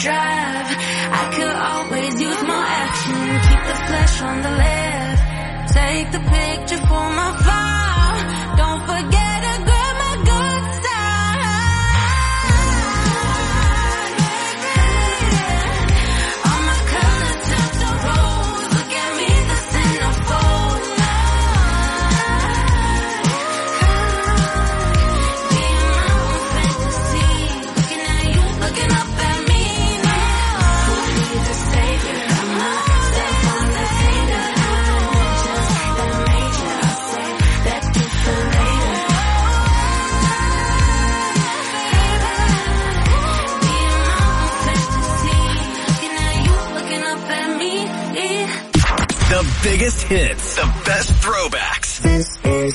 drive. I could always use more action. Keep the flesh on the left. Take the picture for my file. Don't forget to grab my good side. All my colors turn to rose. Look at me, the centerfold. Being my own fantasy. Looking at you, looking up at me now. Who needs a savior? I'm not step on the hater. That major, I say that's good for later. Being my own fantasy. Looking at you, looking up at me. The biggest hits, the best throwbacks. This is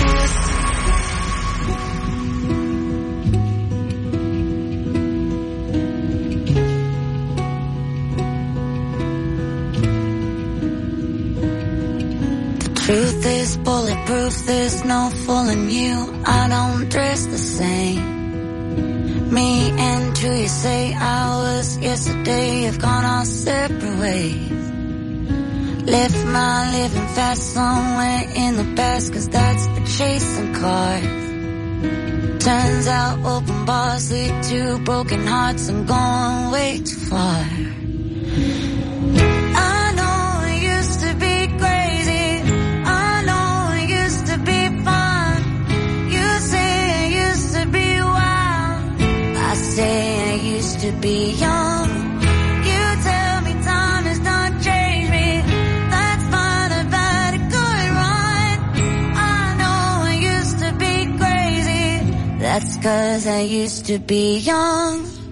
Truth is bulletproof, there's no fooling you. I don't dress the same. Me and who you say I was yesterday have gone our separate ways. Left my living fast somewhere in the past, 'cause that's for chasing cars. Turns out open bars lead to broken hearts. I'm going way too far. I know it used to be crazy. I know it used to be fun. You say it used to be wild. I say I used to be young. You tell me time has not changed me. That's fine, I've had a good run. I know I used to be crazy. That's 'cause I used to be young.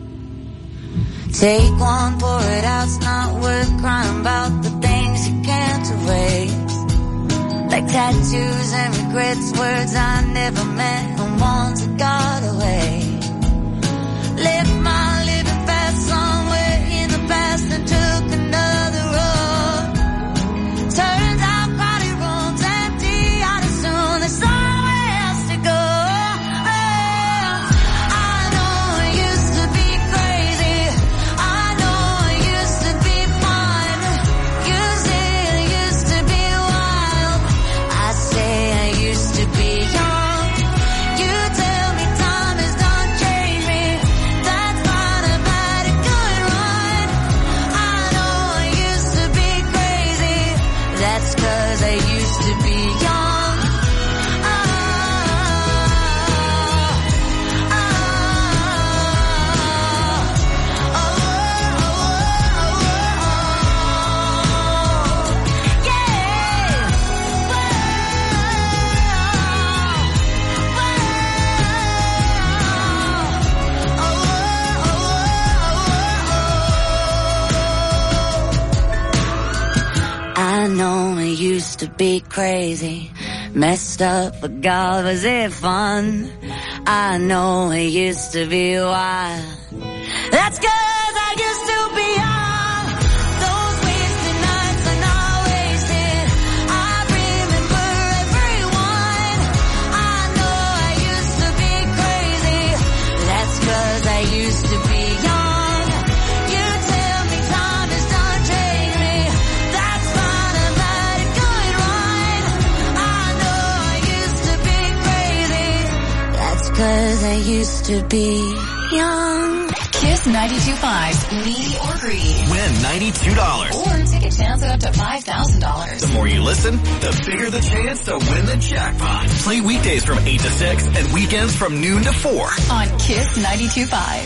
Take one, pour it out, it's not worth crying about the things you can't erase. Like tattoos and regrets, words I never meant and ones that got away. Left my living fast somewhere in the past and took another road. Turns out crowded rooms empty out as soon. There's somewhere else to go. I know it used to be crazy. I know it used to be fun. You say it used to be wild. I say I used to be young. You tell me time has not changed me. That's fine, I've had a good run. I know I used to be crazy. That's 'cause I used to be young. I know it used to be crazy, messed up, but God, was it fun? I know it used to be wild. That's 'cause I used to be young. Those wasted nights are not wasted. I remember everyone. I know I used to be crazy. That's 'cause I used to be young. You tell me time has not changed me. That's fine, I've had a good run. I know I used to be crazy. That's 'cause I used to be young. Kiss 92.5's Needy or Greedy. Win $92. Or take a chance at up to $5,000. The more you listen, the bigger the chance to win the jackpot. Play weekdays from 8 to 6 and weekends from noon to 4. On Kiss 92.5.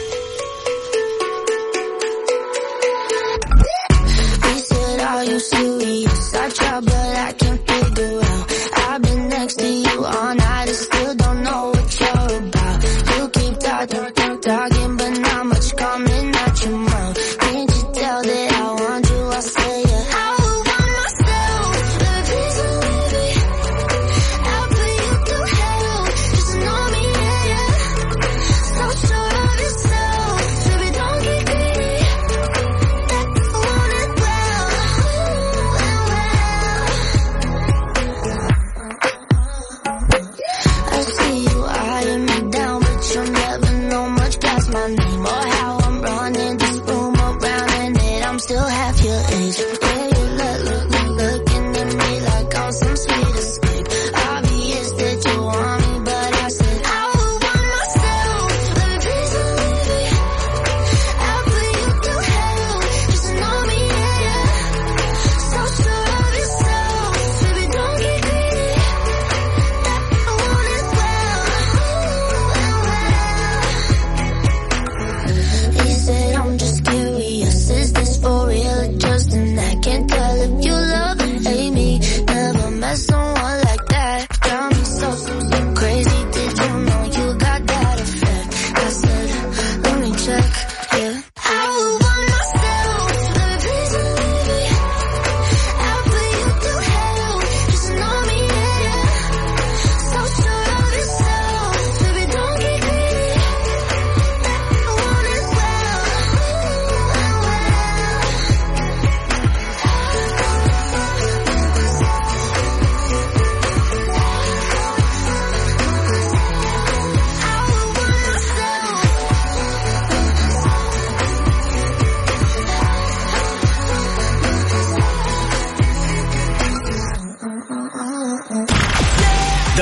We said, are you serious? I try, but I can't figure out. I've been next to you all night and still don't know what you're about. You keep talking, but not much coming out your mouth. Can't you tell that I want you? I say yeah. I would want myself a piece of me. I'll put you through hell. Just know me, yeah. So sure of yourself, baby, don't get greedy. That you want it well.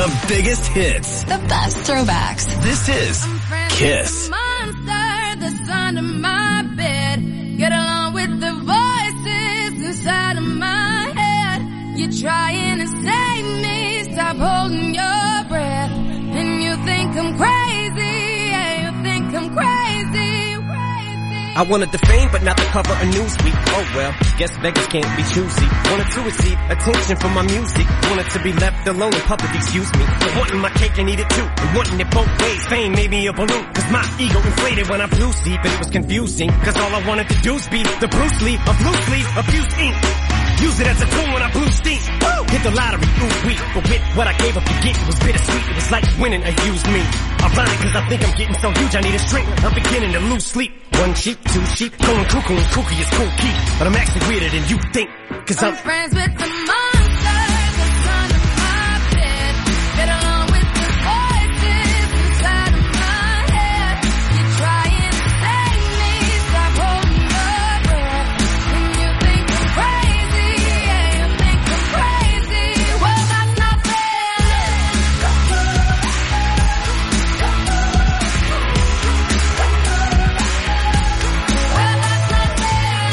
The biggest hits. The best throwbacks. This is Kiss. Monster that's under my bed. Get along with the voices inside of my head. You're trying to save me. Stop holding your breath. And you think I'm crazy. Yeah, you think I'm crazy. I wanted the fame, but not the cover of Newsweek. Oh well, guess beggars can't be choosy. Wanted to receive attention from my music. Wanted to be left alone in public, excuse me. Wanting my cake and eat it too. And wanting it both ways. Fame made me a balloon. Cause my ego inflated when I blew sleep. And it was confusing. Cause all I wanted to do was be the Bruce Lee of loosely abused ink. Use it as a tool when I blew steam. Woo! Hit the lottery, ooh wee. But with what I gave up to get, it was bittersweet. It was like winning a used me. Ironic cause I think I'm getting so huge I need a shrink. I'm beginning to lose sleep. One sheep, two sheep, going cuckoo and kooky is cool key. But I'm actually weirder than you think. Cause I'm friends with the monster that's under my bed. Get along with the voices inside of my head. You're trying to save me. Stop holding your breath. And you think I'm crazy. Yeah, you think I'm crazy. Well, that's not fair. Well, that's not fair.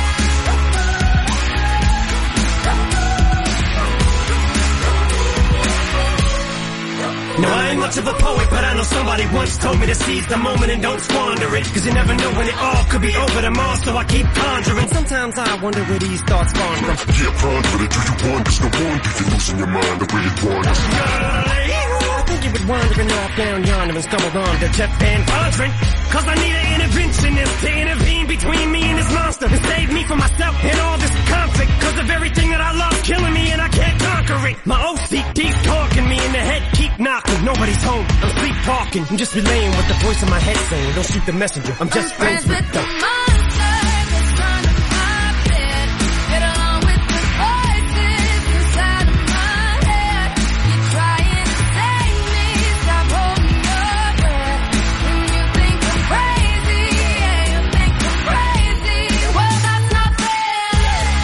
No, I ain't much of a poet, but I know somebody once told me to seize the moment and don't squander it. Cause you never know when it all could be over tomorrow, so I keep conjuring. Sometimes I wonder where these thoughts spawn from. Yeah, ponder it. Do you want this? No wonder you're losing your mind the way it wanders. I think you was wandering off down yonder and stumbled on to Jeff Van Vondren. Cause I need an interventionist to intervene between me and this monster and save me from myself and all this conflict. Cause of everything that I love killing me and I can't conquer it. My OCD's talking me in the head, keep knocking. Nobody's home, I'm sleepwalking. I'm just relaying what the voice in my head saying. Don't shoot the messenger, I'm just friends with the monster that's under my bed. Get along with the voices inside of my head. You're trying to save me. Stop holding your breath. And you think I'm crazy. Yeah, you think I'm crazy. Well, that's not fair.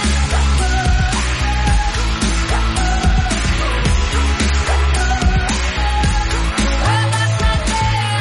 Well, that's not fair.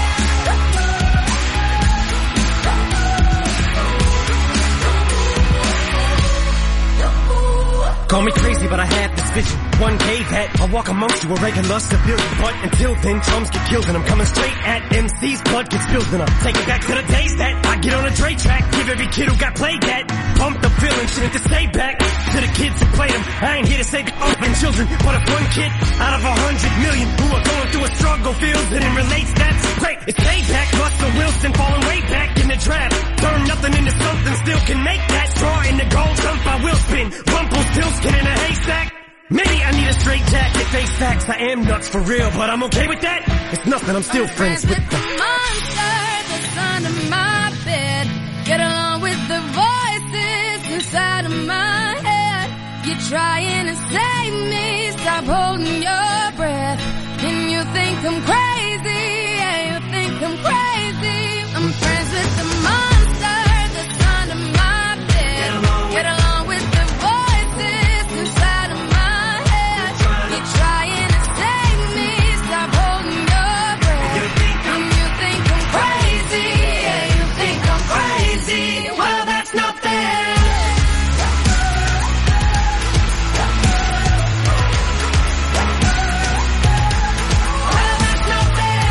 Call me crazy, but I have this vision. One day that I'll walk amongst you, a regular civilian. But until then, chums get killed and I'm coming straight at MC's blood gets spilled and I'll take it back to the days that I get on a Dre track. Give every kid who got played that. Pump the villain, shit to say back to the kids who played them. I ain't here to say open children, but if one kid out of 100 million who are going through a struggle feels it and relates, that's great. It's payback. Russell Wilson falling way back in the draft. Turn nothing into something, still can make that. Straw in the gold, jump I will spin. Rumpelstiltskin in a haystack. Maybe I need a straight jacket, face facts. I am nuts for real, but I'm okay with that. It's nothing, I'm still friends with the monster that's under my bed. Get along with the voices inside of my head. You're trying to save me. Stop holding your breath. And you think I'm crazy. Yeah, you think I'm crazy. I'm friends with the monster that's under my bed. Get along with the voices inside of my head. You're trying to save me. Stop holding your breath. And you think I'm crazy. Yeah, you think I'm crazy. Well, that's not fair. Well, that's not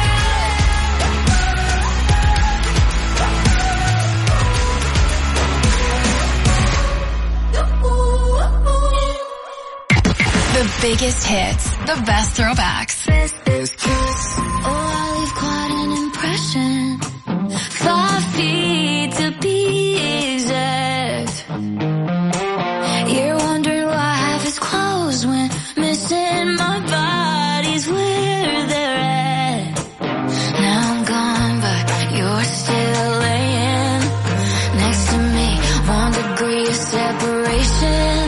The biggest hits. The best throwbacks. This is Kiss. Oh, I leave quite an impression. 5 feet to be exact. You're wondering why half is closed when missing my body's where they're at. Now I'm gone, but you're still laying next to me. 1 degree of separation.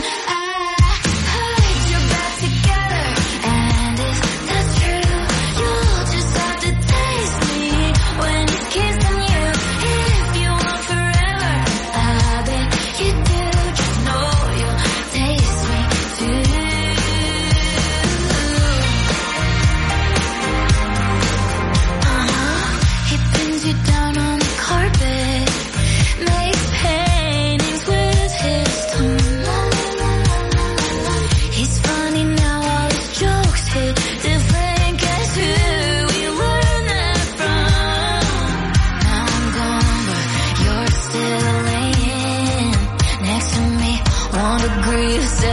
Your back together, and if that's true, you'll just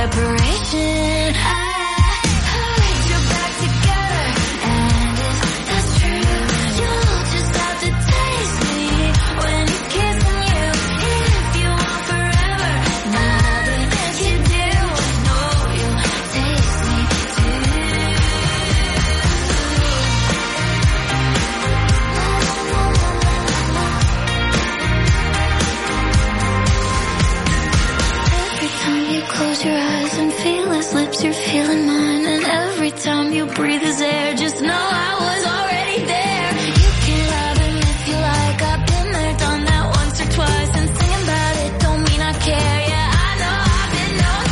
separation. I put you back together, and if that's true, you'll just have to taste me when he's kissing you. If you want forever, nothing that you do, know you'll taste me too. Every time you close your eyes and feel his lips, you're feeling mine. And every time you breathe his air, just know I was already there. You can love him if you like. I've been there, done that once or twice. And singing about it don't mean I care. Yeah, I know I've been known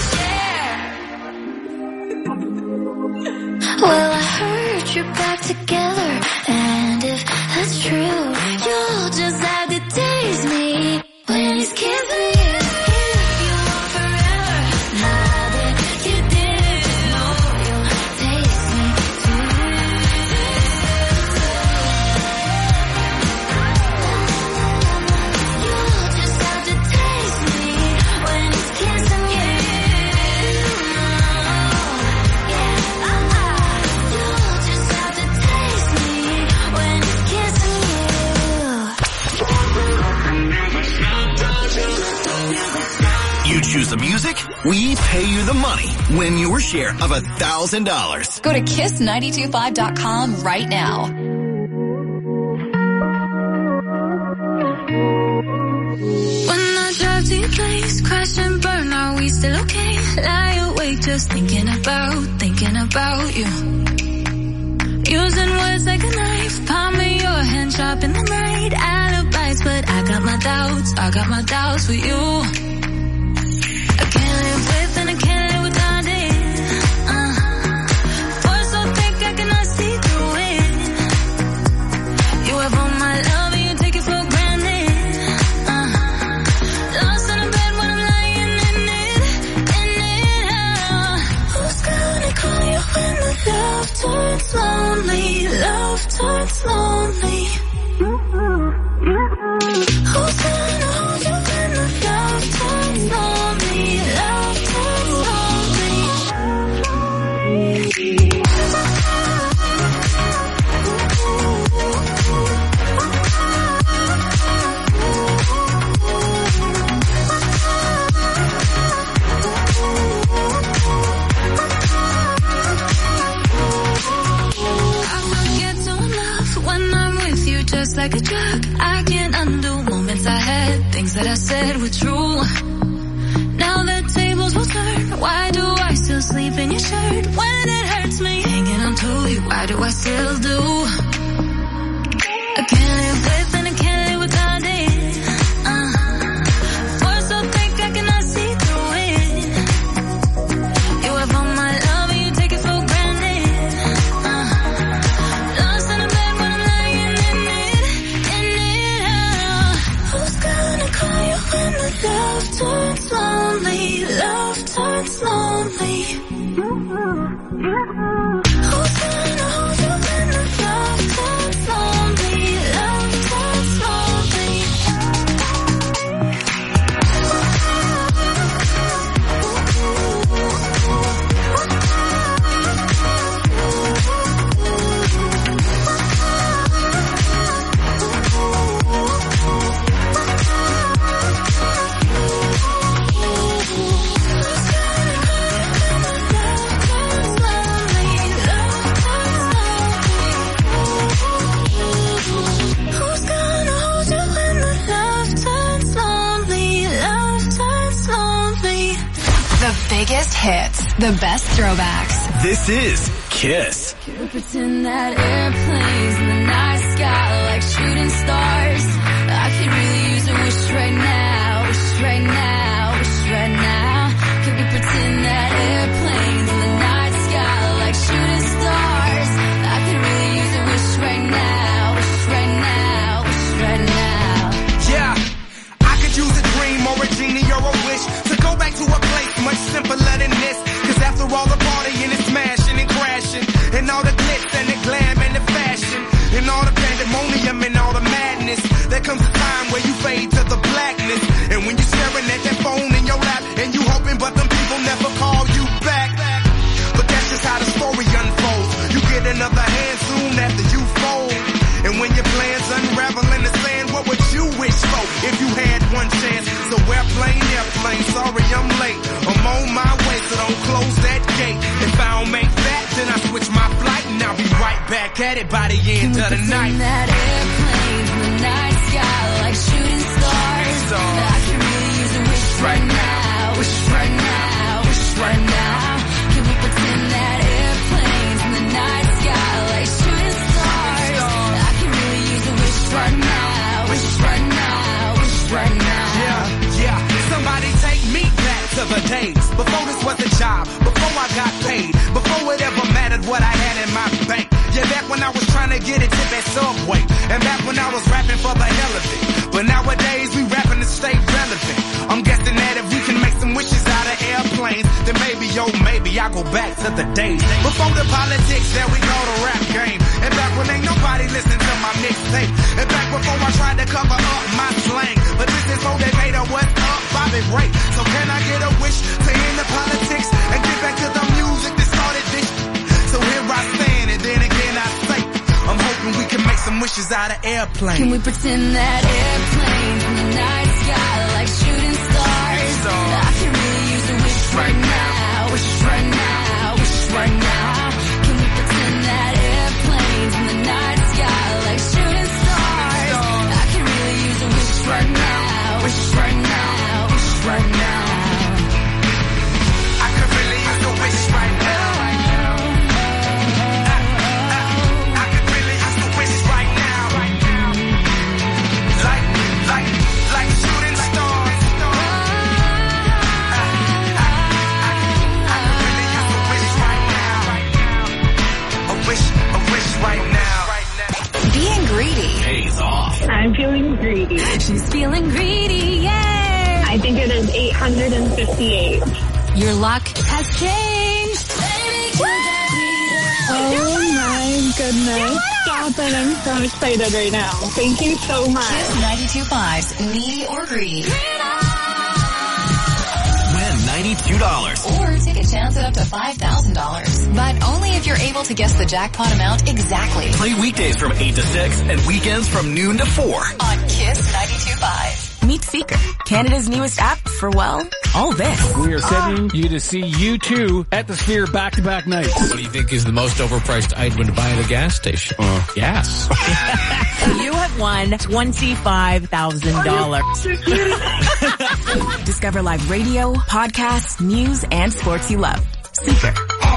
to share. Well, I heard you're back together, and if that's true, you'll just have to taste me when he's kissing you. If you want forever, nothing you do, know you'll taste me too. You'll just have to taste me when he's kissing you. Yeah, you'll just have to taste me when he's kissing you. You choose the music, we pay you the money. Win your share of $1,000. Go to kiss925.com right now. When I drive to your place, crash and burn, are we still okay? Lie awake just thinking about you. Using words like a knife, palm of your hand, sharp in the night. Alibis, but I got my doubts with you. I can't live with and I can't live without it. Force so thick I cannot see through it. You have all my love and you take it for granted. Lost in a bed when I'm lying in it. Who's gonna call you when the love turns lonely? Love turns lonely. Who's gonna hold you when the love turns lonely? Love turns lonely. I forget to love when I'm with you, just like a drug. I can't undo moments I had, things that I said were true. Now the tables will turn. Why do I still sleep in your shirt when it hurts me? Hanging on to you, why do I still do? I can't live with and I can't live without it. Force so thick I cannot see through it. You have all my love and you take it for granted. Lost in a bed when I'm lying in it. Who's gonna call you when the love turns lonely? Love turns lonely. Who's gonna hold you when the love turns lonely? Love turns lonely. Who's gonna hold you when the love turns lonely? Love turns lonely. The biggest hits, the best throwbacks. This is Kiss. Can we pretend that airplanes in the night sky like shooting stars? I could really use a wish right now, wish right now, wish right now. Can we pretend that airplanes in the night sky like shooting stars? I could really use a wish right now, wish right now, wish right now. Yeah, I could use a dream or a genie or a wish to go back to a place much simpler than this. Cause after all the partying and smashing and crashing, and all the glitz and the glam and the fashion, and all the pandemonium and all the madness, there comes a time where you fade to the blackness. And when you're staring at that phone in your lap and you hoping but them people never back at it by the end of the night. That airplanes in the night sky like shooting stars. I can really use a wish right now, wish right now, wish right now. Can we pretend that airplanes in the night sky like shooting stars? I can really use a wish right now, wish right now, wish right now. Yeah, somebody take me back to the days before this was a job, before I got paid, before it ever mattered what I had in my bank. Yeah, back when I was trying to get a tip at Subway, and back when I was rapping for the hell of it. But nowadays we rapping to stay relevant. I'm guessing that if we can make some wishes out of airplanes, then maybe, oh maybe I'll go back to the days before the politics that we call the rap game. And back when ain't nobody listened to my mixtape. And back before I tried to cover up my slang. But this is for Decatur, what's up, Bobby Ray. So can I get a wish to end the politics and get back to the music that started this? So here I stand, and then again I say, I'm hoping we can make some wishes out of airplanes. Can we pretend that airplanes in the night sky like shooting stars? I can really use a wish right now, wish right now, wish right now. Can we pretend that airplanes in the night sky like shooting stars? I can really use a wish right now, wish right now, wish right now. I could really use a wish right now. Being greedy Pays off. I'm feeling greedy. She's feeling greedy, yay! I think it is 858. Your luck has changed. Oh my goodness. Stop it. I'm so excited right now. Thank you so much. Kiss 92.5's Needy or Greedy. Win $92. Or take a chance at up to $5,000. But only if you're able to guess the jackpot amount exactly. Play weekdays from 8 to 6 and weekends from noon to 4. On Kiss 92.5. Meet Seeker, Canada's newest app for, well, all this. We are sending you to see U2 at the Sphere back-to-back nights. What do you think is the most overpriced item to buy at a gas station? Gas. You have won $25,000. Discover live radio, podcasts, news, and sports you love. Seeker.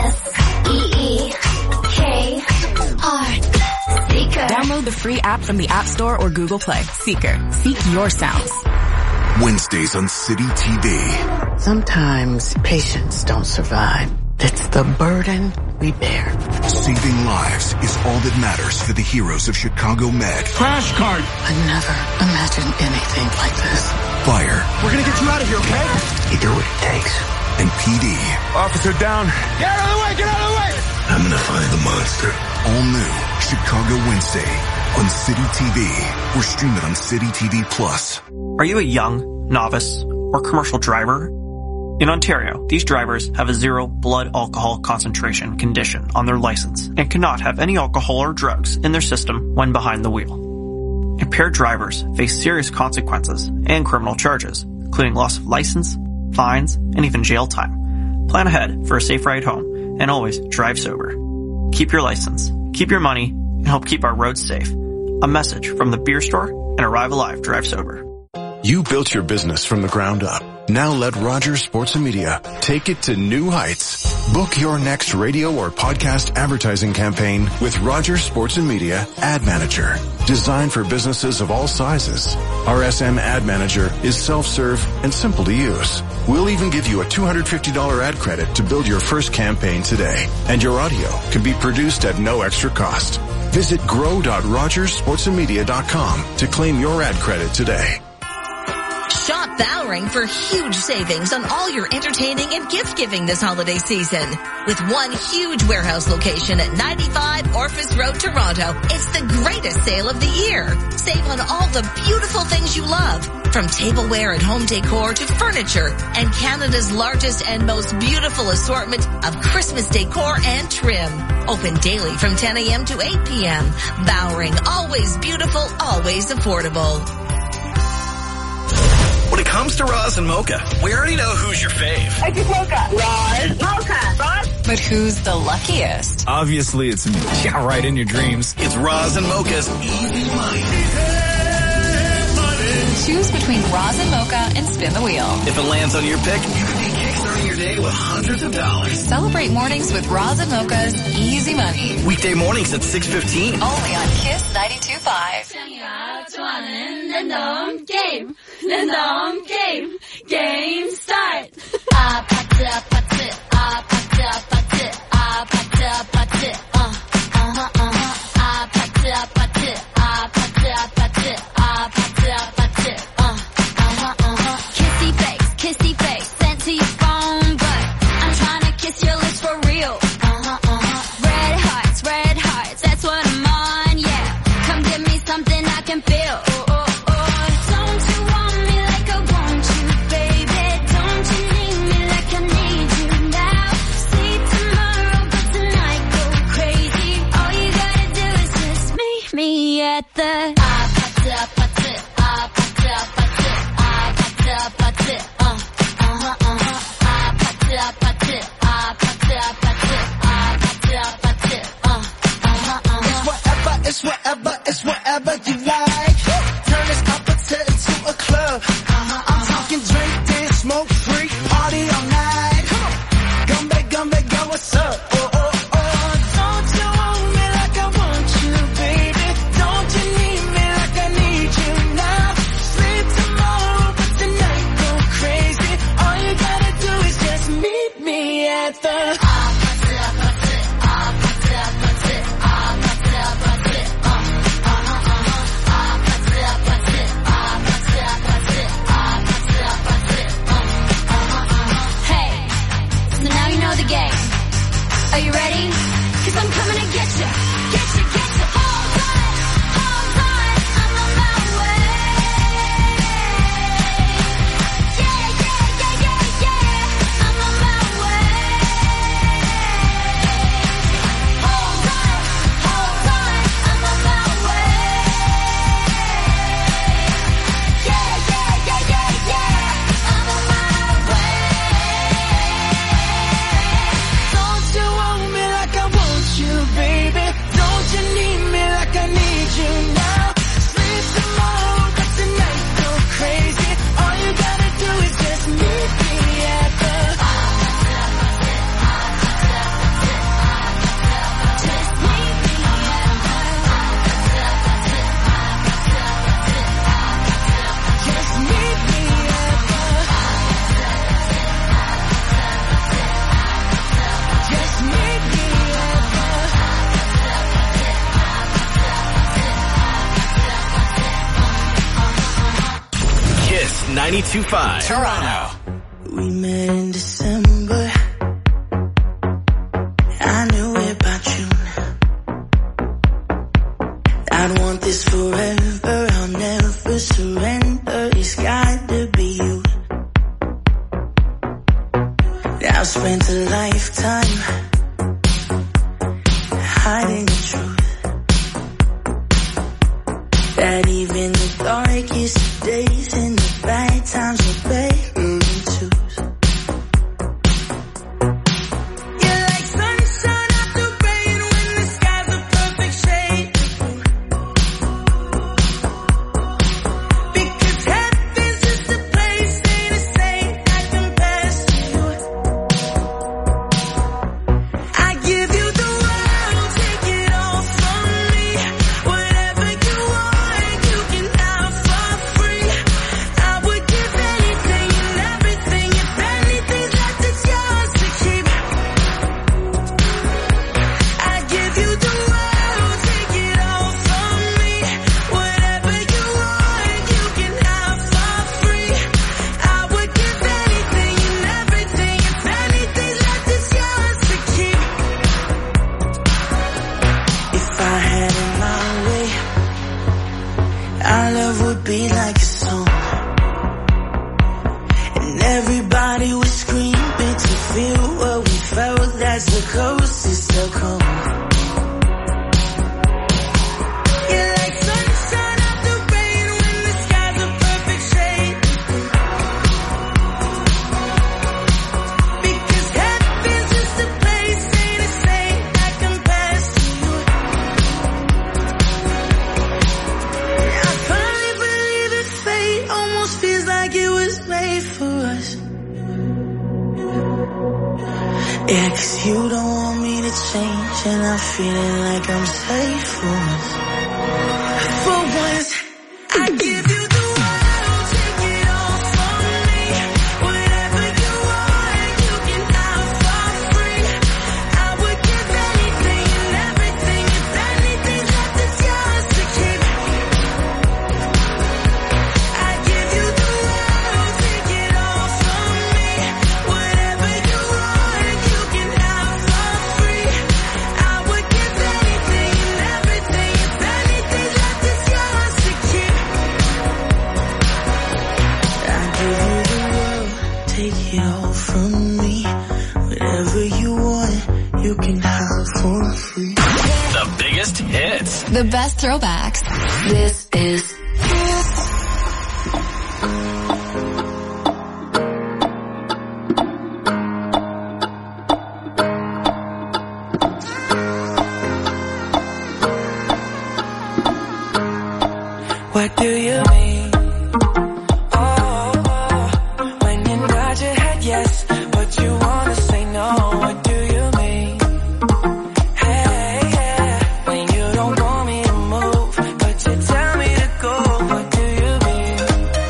S-E-E-K-R. Seeker. Download the free app from the App Store or Google Play. Seeker. Seek your sounds. Wednesdays on City TV. Sometimes patients don't survive. It's the burden we bear. Saving lives is all that matters for the heroes of Chicago Med. Crash cart. I never imagined anything like this. Fire. We're gonna get you out of here, okay? You do what it takes. And PD. Officer down. Get out of the way! Get out of the way! I'm gonna find the monster. All new Chicago Wednesday on City TV or stream it on City TV Plus. Are you a young, novice, or commercial driver? In Ontario, these drivers have a 0 blood alcohol concentration condition on their license and cannot have any alcohol or drugs in their system when behind the wheel. Impaired drivers face serious consequences and criminal charges, including loss of license, fines, and even jail time. Plan ahead for a safe ride home and always drive sober. Keep your license, keep your money, and help keep our roads safe. A message from the Beer Store and Arrive Alive Drive Sober. You built your business from the ground up. Now let Rogers Sports and Media take it to new heights. Book your next radio or podcast advertising campaign with Rogers Sports and Media Ad Manager. Designed for businesses of all sizes. RSM Ad Manager is self-serve and simple to use. We'll even give you a $250 ad credit to build your first campaign today. And your audio can be produced at no extra cost. Visit grow.rogersportsandmedia.com to claim your ad credit today. Shop Bowring for huge savings on all your entertaining and gift giving this holiday season. With one huge warehouse location at 95 Orpheus Road, Toronto, it's the greatest sale of the year. Save on all the beautiful things you love, from tableware and home decor to furniture, and Canada's largest and most beautiful assortment of Christmas decor and trim. Open daily from 10 a.m. to 8 p.m. Bowring, always beautiful, always affordable. When it comes to Roz and Mocha, we already know who's your fave. I just woke up. Roz. Mocha. Roz. But who's the luckiest? Obviously, it's me. Yeah, right in your dreams. It's Roz and Mocha's Easy Money. Choose between Roz and Mocha and spin the wheel. If it lands on your pick, you could be kickstarting your day with hundreds of dollars. Celebrate mornings with Roz and Mocha's Easy Money. Weekday mornings at 6:15. Only on Kiss 92.5. 좋아하는 랜덤 게임, 랜덤 게임, 게임 스타트. 아파트, 아파트, 아파트, 아파트, 아파트, 아파트, 아파트, 아파트, 아파트, 아파트, 아파트, kissy face, sent to your phone, but I'm trying to kiss your lips for real. Red hearts, that's what I'm on, yeah. Come give me something I can feel. Don't you want me like I want you, baby? Don't you need me like I need you now? See tomorrow, but tonight go crazy. All you gotta do is just meet me at the 아파트, 아파트, 아파트, 아파트, 아파트, 아파트, 아파트, 아파트, 아파트, 아파트, 아파트, It's whatever you like. Turn this opposite into a club. I'm talking drink, dance, smoke, freak, party all night. Come back, girl, what's up? Don't you want me like I want you, baby? Don't you need me like I need you now? Sleep tomorrow, but tonight go crazy. All you gotta do is just meet me at the Are you ready? 'Cause I'm coming to get you. All right, I'm on my way. Yeah, I'm on my way. All right, I'm on my way. Yeah, I'm on my way. Don't you want me like I want you, baby? Don't you need me like I need you now? Sleep tomorrow, but tonight go crazy. All you gotta do is just meet me at the just meet me at just meet me at just meet me Kiss 92.5. Toronto. We met in December. I knew about you. I'd want this forever. I'll never surrender. It's got to be you. I've spent a lifetime hiding the truth. That even the darkest days and the bad times are better than twos. You're like sunshine after rain when the sky's a perfect shade. Because heaven's just a place, ain't a saint I can pass you. I give you the world, take it all from me. Whatever you want, you can have for free. I would give anything and everything. If anything's left, it's yours to keep. I give you the world, take it all from me. Whatever you want, you can have for free. I would give anything and everything. If anything's left, it's yours to keep. If I had it my way, our love would be like a song, and everybody would scream to feel what we felt. That's the closest they'll come. You're like sunshine after rain when the sky's a perfect shade. Because heaven's just a place, 'cause you don't want me to change, and I'm feeling like I'm safe for once. I give you the world, take it all from me. Whatever you want, you can have for free. I would give anything and everything, if anything left is yours to keep. I give you the world, take it all from me. Whatever you want, you can have for free. I would give anything and everything, if anything left is yours to keep. I give you the world, take it all from me. Whatever you want, you can have for free. The biggest hits. The best throwbacks. This is What do you mean? Oh, when you nod your head yes, but you wanna say no. What do you mean? Hey, yeah, when you don't want me to move, but you tell me to go. What do you mean?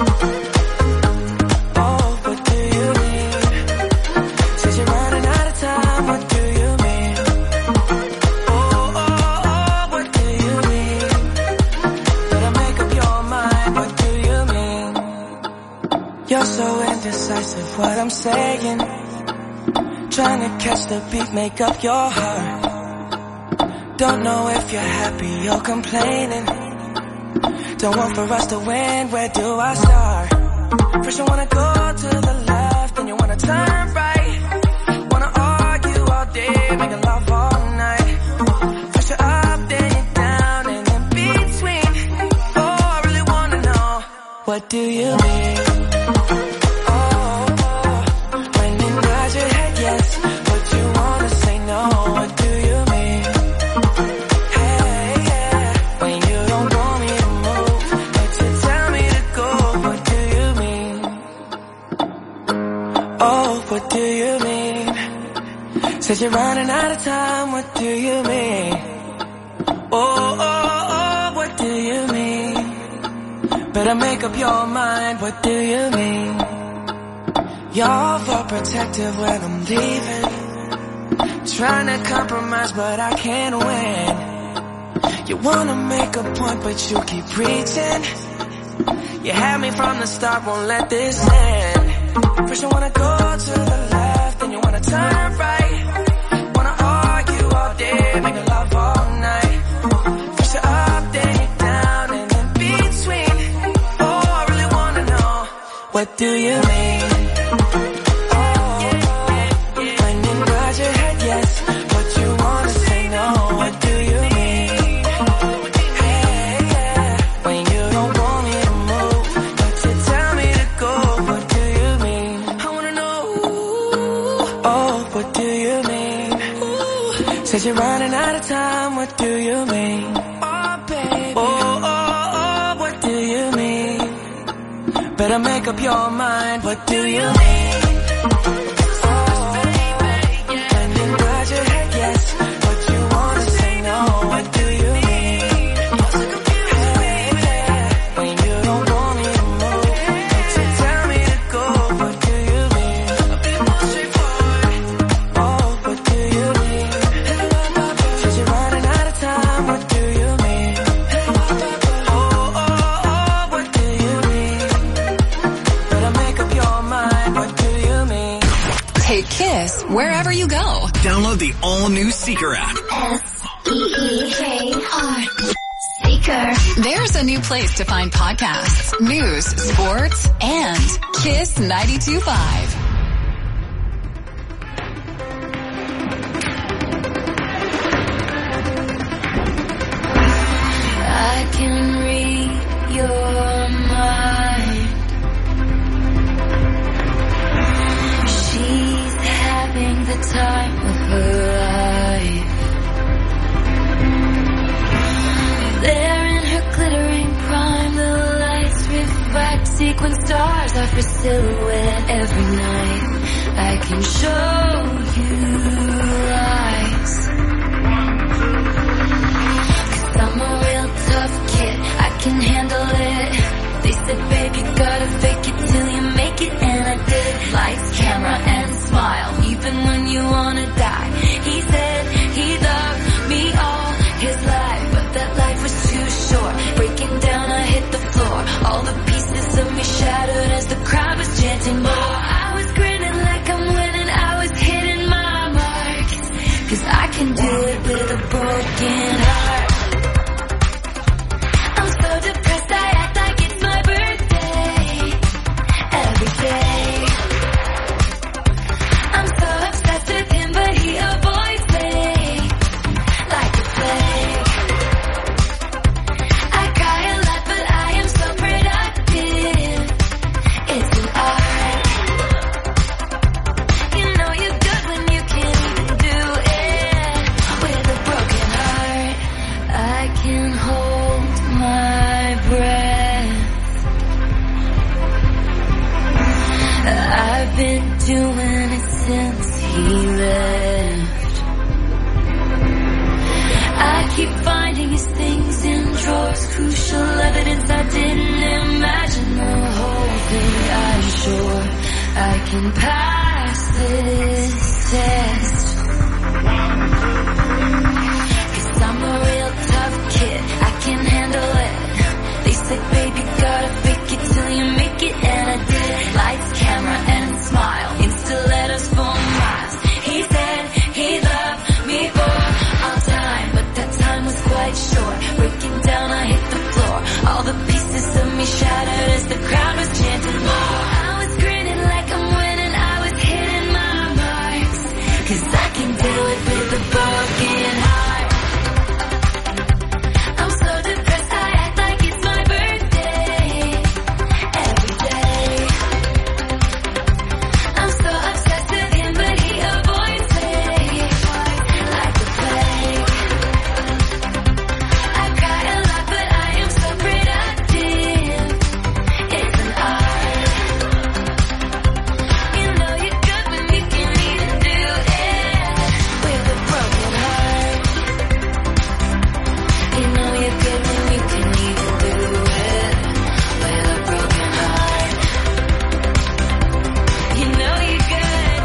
Oh, what do you mean? Says you're running out of time. What do you mean? Oh, what do you mean? Better make up your mind. What do you mean? You're so indecisive. What I'm saying, trying to catch the beat, make up your heart. Don't know if you're happy or complaining. Don't want for us to win. Where do I start? First you wanna go to the left, then you wanna turn right. Wanna argue all day, making love all night. First you're up, then you're down, and in between. Oh, I really wanna know, what do you mean? Oh, when you nod your head yes, but you wanna say no. What do you mean? Hey, yeah, when you don't want me to move, but you tell me to go. What do you mean? Oh, what do you mean? Said you're running out of time. What do you mean? Oh, what do you mean? Better make up your mind. What do you mean? You're overprotective when I'm leaving. Trying to compromise, but I can't win. You wanna make a point, but you keep preaching. You had me from the start, won't let this end. First you wanna go to the left, then you wanna turn right. Wanna argue all day, making love all night. First you're up, then you're down, and in between. Oh, I really wanna know, what do you mean? Oh, when you nod your head yes, but you wanna say no. What do you mean? Hey, yeah, when you don't want me to move, but you tell me to go. What do you mean? I wanna know. Oh, what do you mean? Says you're running out of time. What do you mean? Oh, baby. Oh, what do you mean? Better make up your mind. What do you mean? When you nod your head yes, but you wanna say no. What do you mean? Hey, yeah, when you don't want me to move, but you tell me to go. What do you mean? Oh, what do you mean? Says you're running out of time. What do you mean? Oh, what do you mean? Better make up your mind. What do you mean? Take Kiss wherever you go. Download the all-new Seeker app. S-E-E-K-R. Seeker. There's a new place to find podcasts, news, sports, and Kiss 92.5. I can read your mind. She's having the time of her life. There in her glittering prime, the lights reflect sequin stars off her silhouette every night. I can show you you wanna die. He said he loved me all his life, but that life was too short. Breaking down, I hit the floor. All the pieces of me shattered as the crowd was chanting more. I was grinning like I'm winning, I was hitting my marks, 'cause I can do it with a broken heart. I'm so depressed, I act like it's my birthday every day. I'm so obsessed with him, but he avoids me like a plague. I cry a lot, but I am so productive. It's an art. You know you're good when you can't even do it with a broken heart. I can hold my breath. I've been doing it since he left. I keep finding his things in drawers, crucial evidence I didn't imagine. The whole thing, I'm sure I can pass this test. 'Cause I'm a real tough kid, I can handle it. They said, baby, gotta fake it till you make it, and I did. Lights, camera, and smile, insta letters for miles. He said he loved me for all time, but that time was quite short. Breaking down, I hit the floor. All the pieces of me shattered as the crowd was chanting more. I was grinning like I'm winning, I was hitting my marks, 'cause I can do it with a broken heart. I'm so depressed, I act like it's my birthday every day. I'm so obsessed with him, but he avoids me like a plague. I cry a lot, but I am so productive. It's an art. You know you're good when you can't even do it with a broken heart. You know you're good when you can't even do it with a broken heart. You know you're good.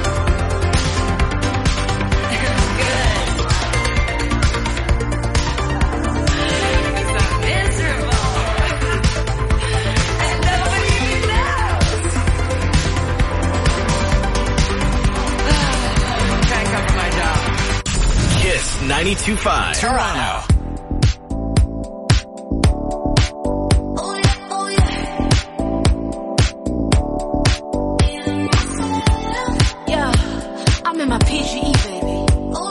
Good. 'Cause I'm miserable. And nobody knows. Can't cover my job. Kiss 92.5 Toronto. Yeah, I'm in my PGE, baby.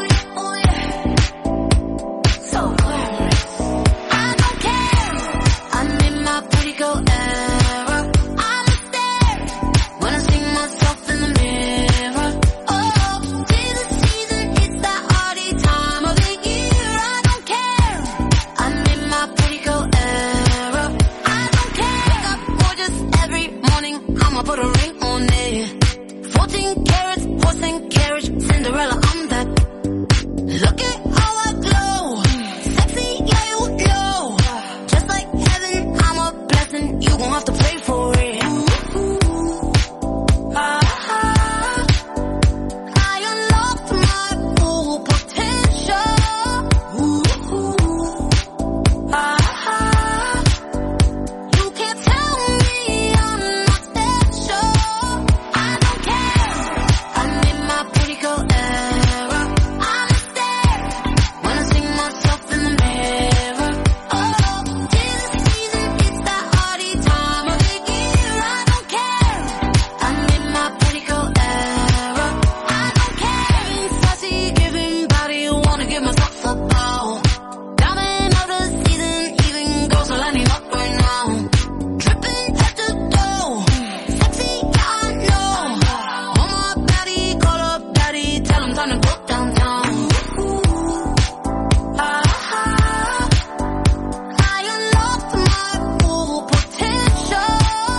So glamorous. I don't care. I'm in my pretty girl era. I'm a stare when I see myself in the mirror. Oh, tis the season, it's that hardy time of the year. I don't care. I'm in my pretty girl era. I don't care. Wake up gorgeous every morning. I'ma put a ring on it. 14 carats, horse and carriage, Cinderella, I'm that. Look at how I glow. Sexy, yeah, you know. Just like heaven, I'm a blessing. You gon' have to pray for it. I unlocked my full potential. You can't tell me I'm not special. I don't care. I'm in my pretty girl era. I'm a stare when I see myself in the mirror. Oh, tis the season, it's that hardy time of the year. I don't care. I'm in my pretty girl era. I don't care. Giving sassy, giving body, wanna give my socks a bow. Diamond of the season, even girls are lining up right now. Dripping head to toe, sexy, yeah, I know. Want my baddie, call up daddy, tell him time to go downtown. I unlocked my full potential.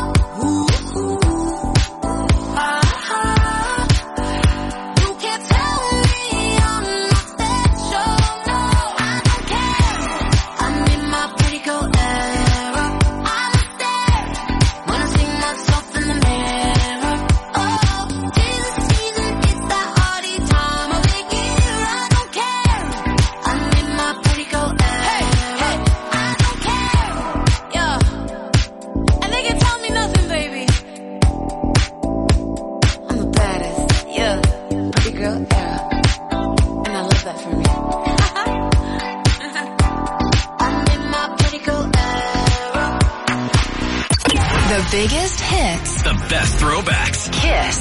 You can't tell me I'm not special. No, I don't care. I'm in my pretty girl era. I'm a stare when I see myself in the mirror. Oh, tis the season, it's that hardy biggest hits. The best throwbacks. Kiss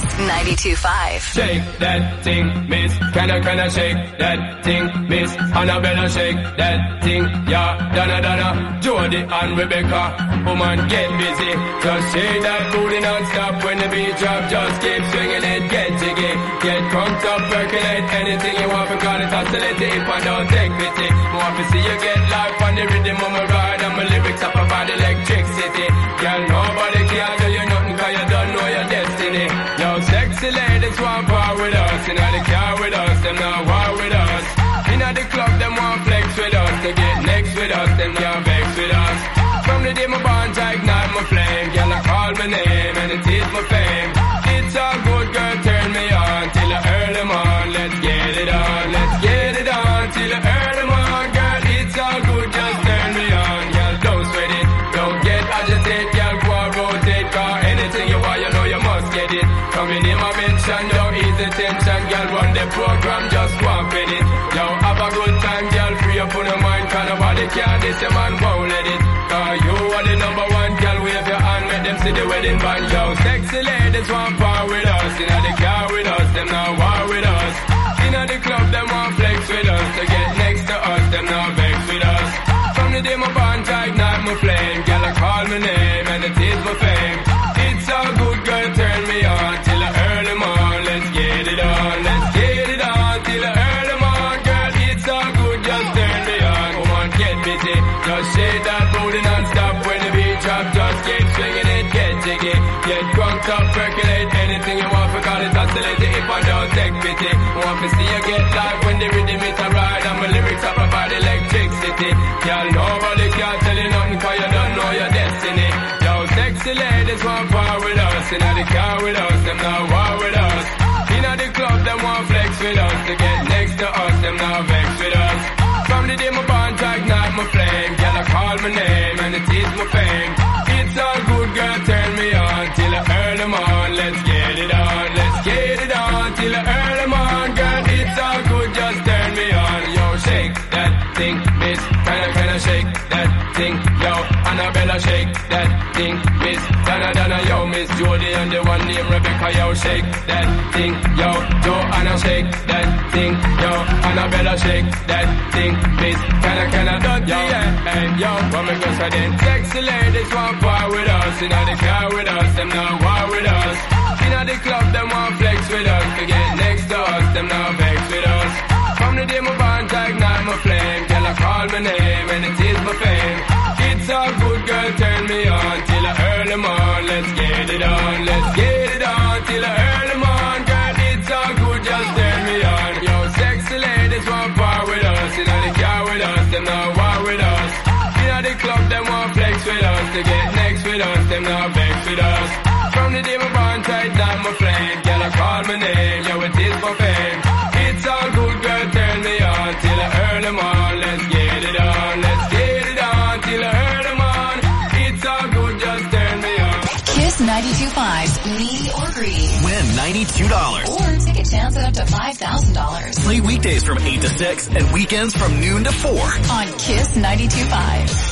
92.5. Shake that thing, miss. Can I shake that thing, miss? Annabella, shake that thing, yeah. Donna, Jody and Rebecca. Woman, get busy. Just shake that booty non-stop when the beat drop. Just keep swinging it, get jiggy. Get crunked up, percolate anything you want. Because it's oscillating if I don't take pity. Want to see you get life on the rhythm of my ride. And my lyrics up about electricity. Girl, nobody can do you nothing cause you don't know your destiny. Yo, sexy ladies want part with us. You know the car with us, them not war with us. You know the club, them want flex with us. They get next with us, them can't vex with us. From the day my bond, I ignite my flame. Girl, I call my name and it is my fame. It's all good, girl, turn me on till I earn them on. Let's get it on, let's get it on till I earn them on. Girl, it's all good, just turn me on. Girl, don't sweat it, don't get agitated. Girl, go and rotate, cause anything you want, you know you must get it. Coming in my mention, don't ease the tension. Girl, run the program, just walk with it. Yo, have a good time, girl, free up on your mind. Cause nobody can, this your man won't let it. Cause you are the number one, girl, wave your hand, make them see the wedding band. Yo, sexy ladies want power with us. You know the car with us, them not war with us. You know the club, them want flex with us. To get next to us, them not vex with us. From the day my bond, I ignite my flame. Girl, I call my name and it is my fame. It's all good, girl, turn me on till I earn them on. Let's get it on, let's get it on till I earn them on. Girl, it's all good, just turn me on. Come on, get busy, just shake that booty non-stop. When the beat drop, just keep swinging it, get jiggy. Get crunked up, percolate anything you want, because it's oscillating if I don't take pity. Want to see you get live when the rhythm is a ride. And my lyrics up about electricity. Girl, nobody can tell you nothing cause you don't know your destiny. Yo, sexy ladies want power with us. You know the car with us, them not war with us. You know the club, them want flex with us. To get next to us, them not vex with us. From the day my bond, I ignite my flame. Girl, I call my name and it is my fame. It's all good, girl, turn me on till I earn them on. Let's get it on, let's get it on till I earn them on. Girl, it's all good, just turn me on. Yo, shake that thing, miss. Kinda shake that thing. Yo, Annabella, shake that thing, miss. Donna, yo, Miss Jody and the one named Rebecca. Yo, shake that thing. Yo, Joanna, shake that thing. Yo, Annabella, shake that thing, miss. Kinda dirty, yeah. Hey, yo, what me go say then? Sexy ladies want power with us. You know the car with us, them not war with us. You know the club, them want flex with us. To get next to us, them not vex with us. From the day my bond, I ignite my flame. Girl, I call my name and it is my fame. It's all good, girl, turn me on till I earn them on. Let's get it on, let's get it on till I earn them on. Girl, it's all good, just turn me on. Yo, sexy ladies want power with us. You know the car with us, them not war with us. You know the club, them want flex with us. To get next with us, them not vex with us. From the day my bond, I ignite my flame. Girl, I call my name, yo, it is my fame. It's all good, girl, turn me on till I earn them on. Let's get it on, let's get it on till I earn them on. It's all good, just turn me on. Kiss 92.5's Meet or Greet. Win $92. Or take a chance at up to $5,000. Play weekdays from 8 to 6 and weekends from noon to 4. On Kiss 92.5.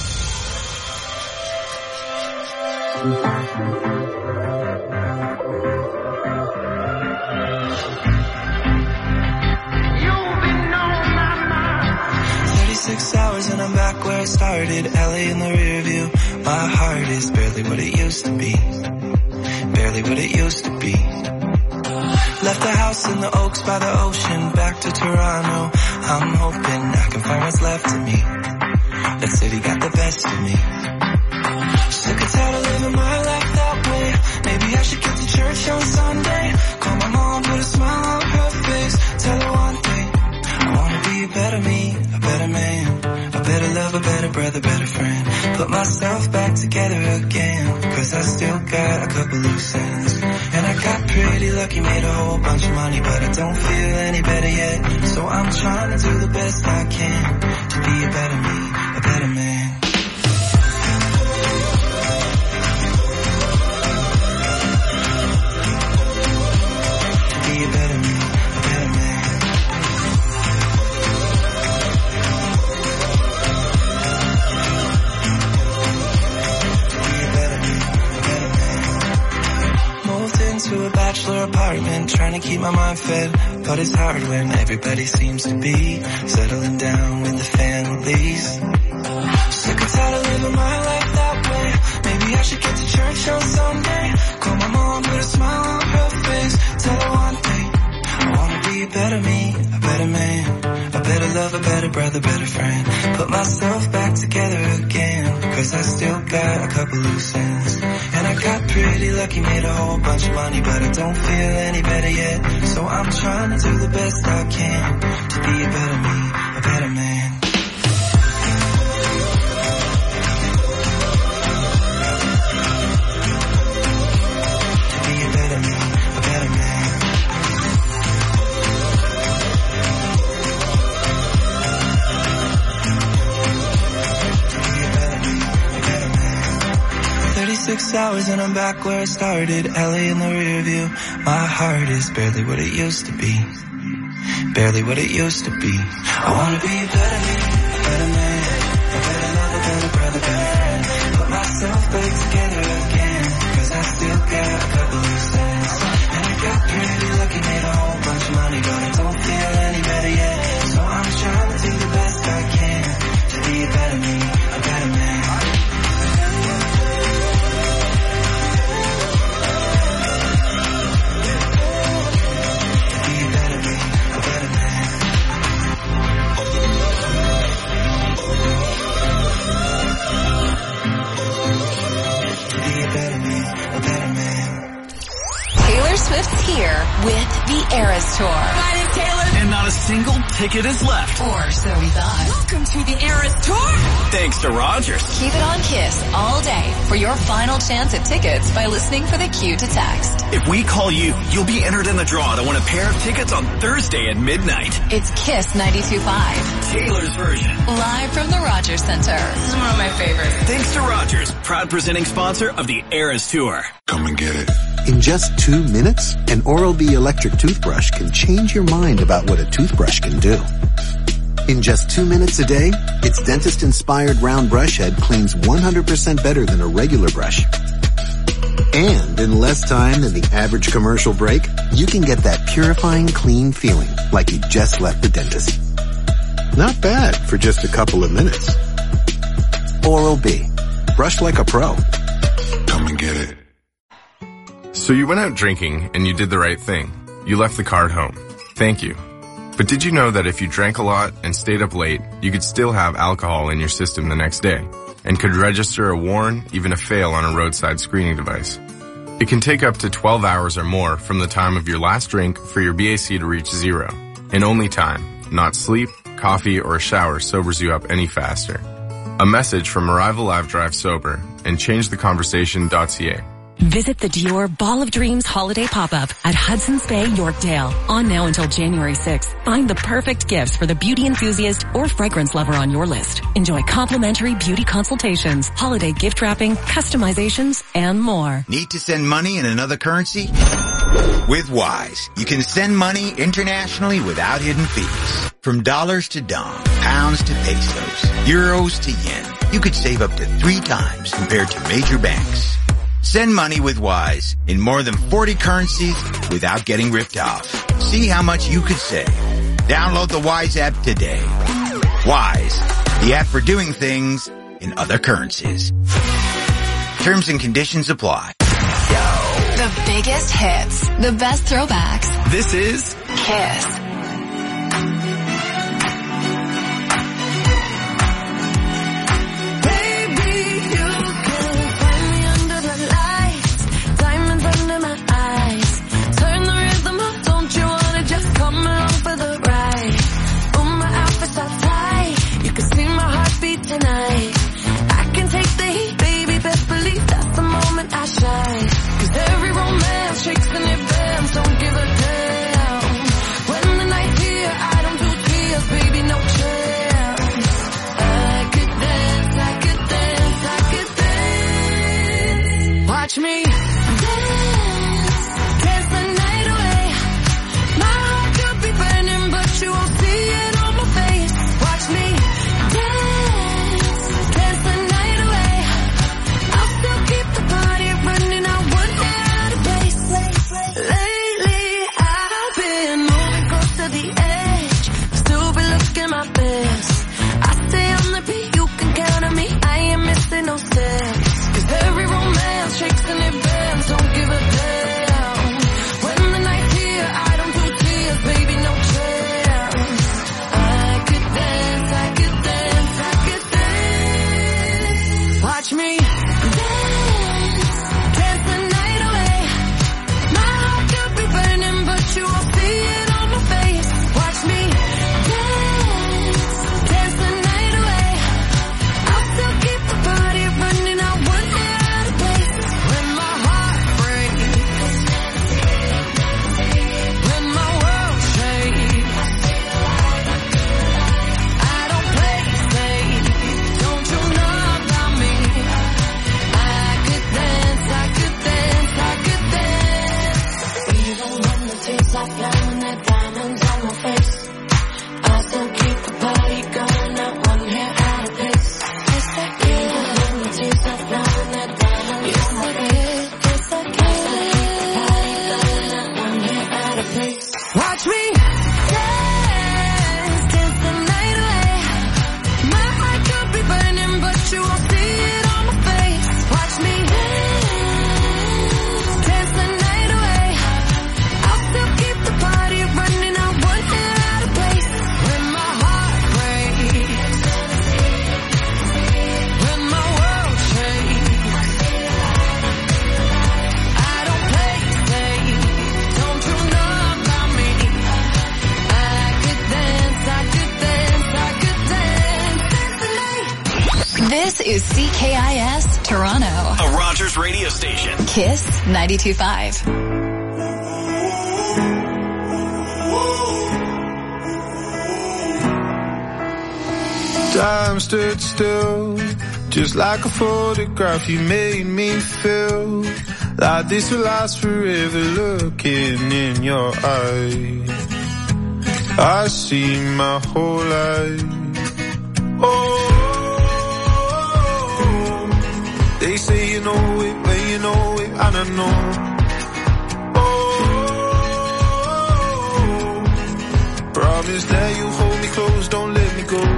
And I'm back where I started, LA in the rear view. My heart is barely what it used to be. Barely what it used to be. Left the house in the Oaks by the ocean, back to Toronto. I'm hoping I can find what's left of me. That city got the best of me. Sick and tired of living my life that way. Maybe I should get to church on Sunday. Call my mom, put a smile on her face. Tell her one thing, I wanna be a better me, a better man, a better lover, better brother, better friend. Put myself back together again, cause I still got a couple loose ends. And I got pretty lucky, made a whole bunch of money, but I don't feel any better yet. So I'm trying to do the best I can to be a better me, a better man. apartment, trying to keep my mind fed. But it's hard when everybody seems to be settling down with the families. Sick and tired of living my life that way. Maybe I should get to church on Sunday. Call my mom, put a smile on her face. Tell her one day, I wanna be a better me, a better man, a better lover, a better brother, better friend. Put myself back together again, cause I still got a couple loose ends. And I got pretty lucky, made a whole bunch of money, but I don't feel any better yet. So I'm trying to do the best I can to be a better me, a better man. Hours and I'm back where I started, LA in the rear view. My heart is barely what it used to be, barely what it used to be. I wanna be a better me, a better man, a better lover, better brother, better friend. Put myself back together again, cause I still got a couple loose ends. And I got pretty lucky, made a whole bunch of money, but I don't feel any better yet. So I'm trying to do the best I can to be a better me, a better man. Swift's here with the Eras Tour. My name's Taylor. And not a single ticket is left. Or so we thought. Welcome to the Eras Tour. Thanks to Rogers. Keep it on Kiss all day for your final chance at tickets by listening for the cue to text. If we call you, you'll be entered in the draw to win a pair of tickets on Thursday at midnight. It's Kiss 92.5. Taylor's version. Live from the Rogers Center. This is one of my favorites. Thanks to Rogers, proud presenting sponsor of the Eras Tour. Come and get it. In just 2 minutes, an Oral-B electric toothbrush can change your mind about what a toothbrush can do. In just 2 minutes a day, its dentist-inspired round brush head cleans 100% better than a regular brush. And in less time than the average commercial break, you can get that purifying clean feeling like you just left the dentist. Not bad for just a couple of minutes. Oral-B. Brush like a pro. Come and get it. So you went out drinking and you did the right thing. You left the car at home. Thank you. But did you know that if you drank a lot and stayed up late, you could still have alcohol in your system the next day and could register a warn, even a fail on a roadside screening device? It can take up to 12 hours or more from the time of your last drink for your BAC to reach zero. And only time, not sleep, coffee, or a shower sobers you up any faster. A message from Arrival Live Drive Sober and ChangeTheConversation.ca. Visit the Dior Ball of Dreams holiday pop-up at Hudson's Bay, Yorkdale. On now until January 6th. Find the perfect gifts for the beauty enthusiast or fragrance lover on your list. Enjoy complimentary beauty consultations, holiday gift wrapping, customizations, and more. Need to send money in another currency? With Wise, you can send money internationally without hidden fees. From dollars to dong, pounds to pesos, euros to yen, you could save up to 3 times compared to major banks. Send money with Wise in more than 40 currencies without getting ripped off. See how much you could save. Download the Wise app today. Wise, the app for doing things in other currencies. Terms and conditions apply. The biggest hits, the best throwbacks. This is Kiss. Tonight, I can take the heat, baby, best believe that's the moment I shine. 'Cause every romance shakes and it bends, don't give a damn. When the my best. I stay on the beat, you can count on me. I ain't missing no steps. 'Cause every romance shakes and it bends, don't give a damn. When the night's here, I don't do tears, baby, no chance. I could dance, I could dance, I could dance. Watch me dance, dance the night away. My heart could be burning, but you won't see it on my face. Watch me dance, dance the night away. I'll still keep the party running, I won't get out of place. When my heart breaks, when my world shakes, I don't play safe, don't you know about me? I could dance, I could dance, I could dance. Even when the tears are flowing, the diamonds on my face, I still keep the party going, not one hair out of place. Yes, I can. Even when the tears are flowing, the diamonds on my face, yes, I can. I still keep the party going, not one hair out of place. Watch me dance, dance the night away. My heart could be burning, but you won't see it on my face. Watch me dance, dance the night away. I'll still keep the party running, I won't get out of place. When my heart breaks, when my world shakes, I don't play safe, don't you know about me? I could dance, I could dance, I could dance, dance the night. This is CKIS Toronto. A Rogers radio station. Kiss 92.5. Time stood still, just like a photograph. You made me feel like this will last forever. Looking in your eyes, I see my whole life. Oh, they say you know it, but you know it, and I know. Oh, promise that you hold me close, don't let me go.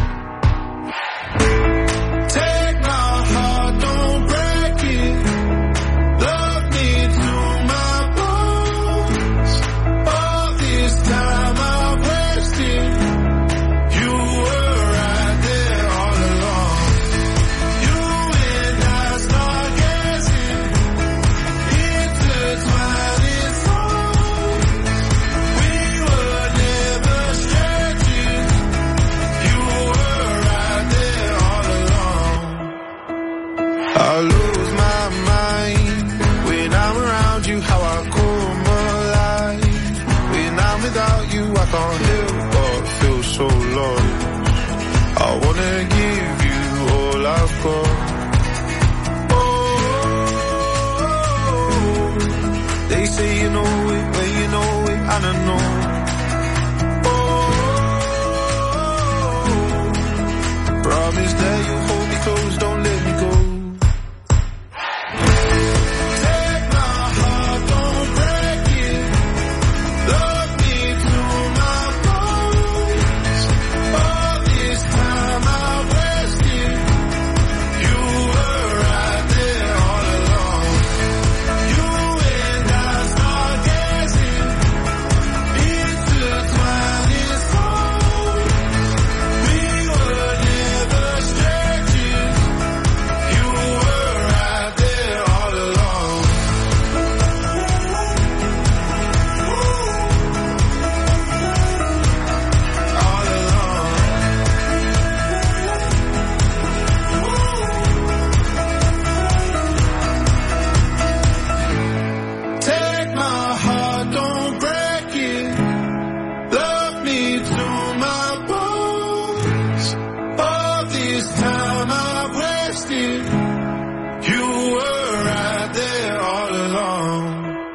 Take my heart, don't break it. Love me to my bones. All this time I've wasted. You were right there all along. You and I start guessing, intertwined in songs. We were never strangers. You were right there all along. I lose my mind when I'm around you, how I come alive. When I'm without you, I can't help but feel so lost. I wanna give you all I've got. Oh, they say you know it, but you know it, and I know. Oh, promise that you hold me close, don't let me go. Take my heart, don't break it. Love me to my bones. All this time I've wasted. You were right there all along. You and I start guessing, intertwined in songs. We were never strangers. You were right there all along. All along. Take my heart, don't break it. Love me to my bones. All this time I've wasted. You were right there all along.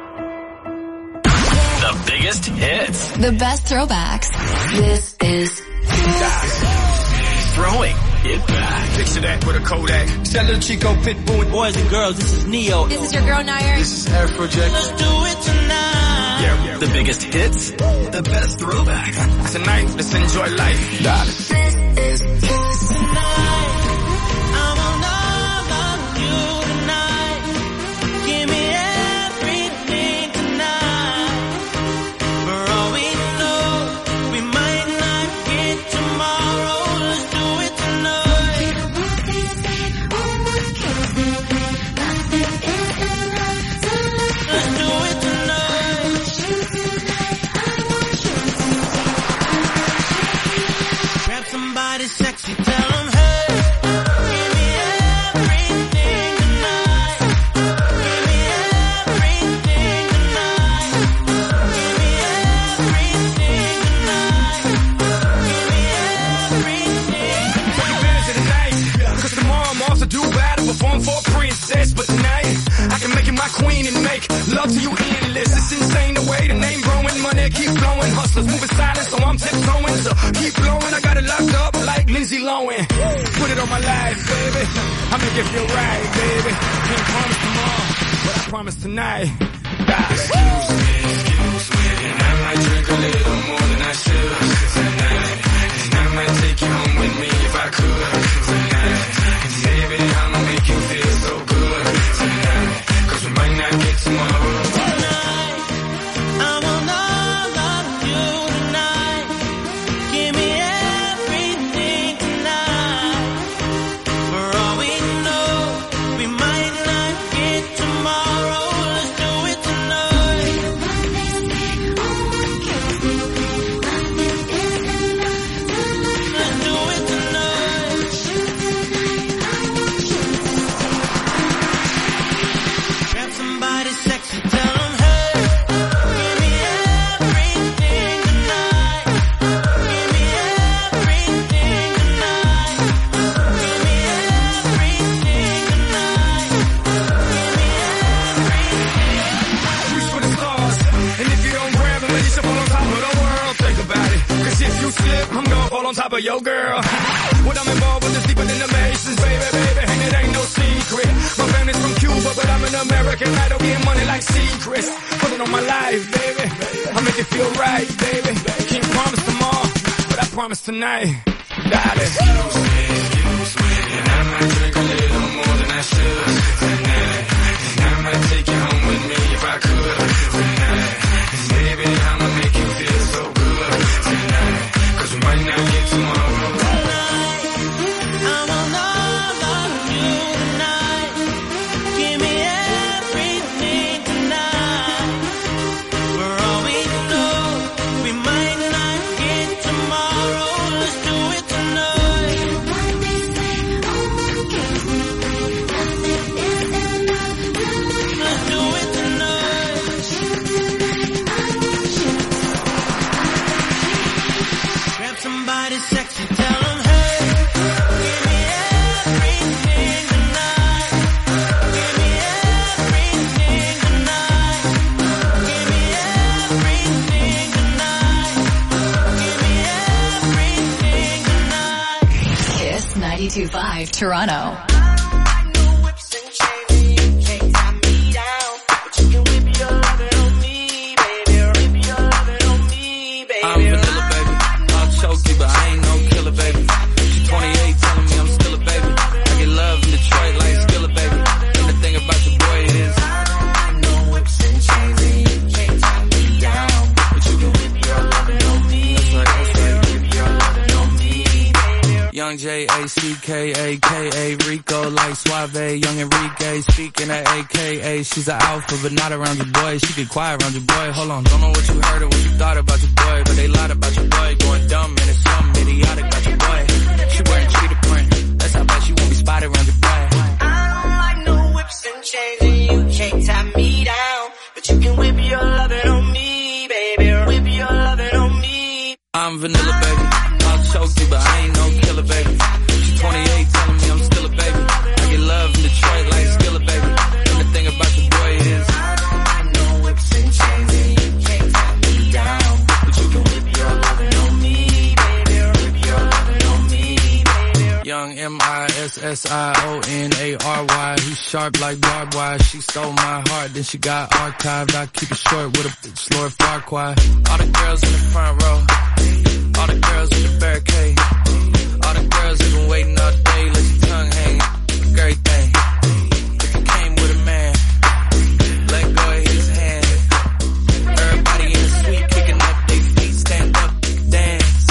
The biggest hits. The best throwbacks. This is Throwing it back. Picture that with a Kodak. Sell little Chico Pitbull. Boys and girls, this is Neo. This is your girl Nair. This is Afrojack. Let's do it tonight. Yeah, The biggest hits, the best throwbacks. Tonight, let's enjoy life, darling. This is Kiss Tonight. I want all of you tonight. Give me everything tonight. For all we know, we might not get tomorrow. Let's do it tonight. Let's do it tonight. Grab somebody sexy, tell them, hey, give me everything tonight. Give me everything tonight. Give me everything tonight. Give me everything. Take advantage of the night, cause tomorrow I'm off to do battle, perform for a princess. But tonight, I can make you my queen and make love to you endless. It's insane the way the name growing, money keep flowing. Hustlers moving silent, so I'm tiptoeing. So keep blowing, I got it locked up like Lindsay Lohan. Put it on my life, baby. I make it feel right, baby. Can't promise tomorrow, but I promise tonight. Excuse me, and I might drink a little more than I should tonight. And I might take you home with me if I could tonight. And baby, I'ma make you feel so good tonight. Cause we might not get tomorrow. I want all of you tonight. Give me everything tonight. For all we know, we might not get tomorrow. Let's do it tonight. Let's do it tonight. Grab somebody sexy, tell them, hey, give me everything tonight. Give me everything tonight. Give me everything tonight. Reach for the stars, and if you don't grab them, then you should fall on top of the world. Think about it, cause if you slip, I'm gonna fall on top of your girl. What I'm involved with is deeper than the Masons, baby, baby, and it ain't no secret. My family's from Cuba, but I'm an American idol, getting money like secrets. Put it on my life, baby, I make it feel right, baby. Can't promise tomorrow, but I promise tonight, darling. Excuse me, and I might drink a little more than I should tonight. And I might take you home with me if I could tonight. And baby, I'ma make you feel so good tonight. Cause we might not get tomorrow. I want all of you tonight. Give me everything tonight. For all we know, we might not get tomorrow. Let's do it tonight. Let's do it tonight. Grab somebody sexy, tell them, hey, give me everything tonight. Give me everything tonight. Give me everything tonight. Give me everything tonight. Kiss 92.5 Toronto. I'm vanilla, baby. I'll choke you, but I ain't no killer, baby. She 28, telling me I'm still a baby. I get love in Detroit like Skilla, baby. And the thing about your boy is I know whips and chains and you can't tie me down. But you can whip your lovin' on me. That's right. Whip your lovin' on me, baby. Young J-A-C-K-A-K-A, Rico like Suave, Young Enrique, speaking at AKA. She's an alpha, but not around your boy. She get quiet around your boy. Hold on, don't know what you heard or what you thought about your boy, but they lied about your boy. Going dumb, and it's something idiotic about your boy. She wearing cheetah print, that's how bad she won't be spotted around your boy. I don't like no whips and chains and you can't tie me down. But you can whip your lovin' on me, baby. Whip your lovin' on me. I'm vanilla, baby. I'll choke you, but I ain't no killer, baby. She 28, telling me I'm still a baby. I get love in Detroit like Skilla, baby. And the thing about your boy is I don't like no whips and chains and you can't tie me down. But you can whip your lovin' on me, baby. Whip your lovin' on me, baby. Young M.I. SSIONARY. He's sharp like barbed wire. She stole my heart, then she got archived. I keep it short with a bitch, Lord Farquhar. All the girls in the front row, all the girls with the barricade, all the girls that been waiting all day. Let your tongue hang, great thing. If you came with a man, let go of his hand. Everybody in the suite kicking up their feet, stand up, dance.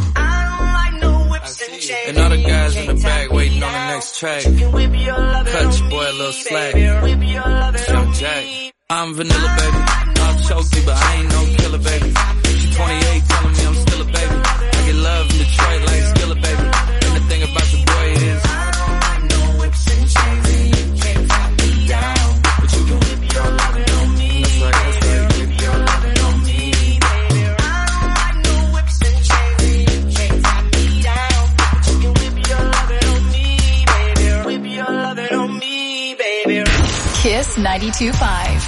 And all the guys in the back waiting on the next track. Cut your boy a little slack. Young Jack. I'm vanilla, baby. I'll choke you, but I ain't no killer, baby. She 28, telling me I'm still a baby. I get love in Detroit like Skillet, baby. And the thing about the boy is, I don't no whips and chains, and you can't tie me down. But you can whip your lovin' on me. That's right, whip your lovin' on me, baby. I don't like no whips and chains, and you can't tie me down. But you can whip your lovin' on me, baby. Whip your lovin' on me, baby. Kiss 92.5.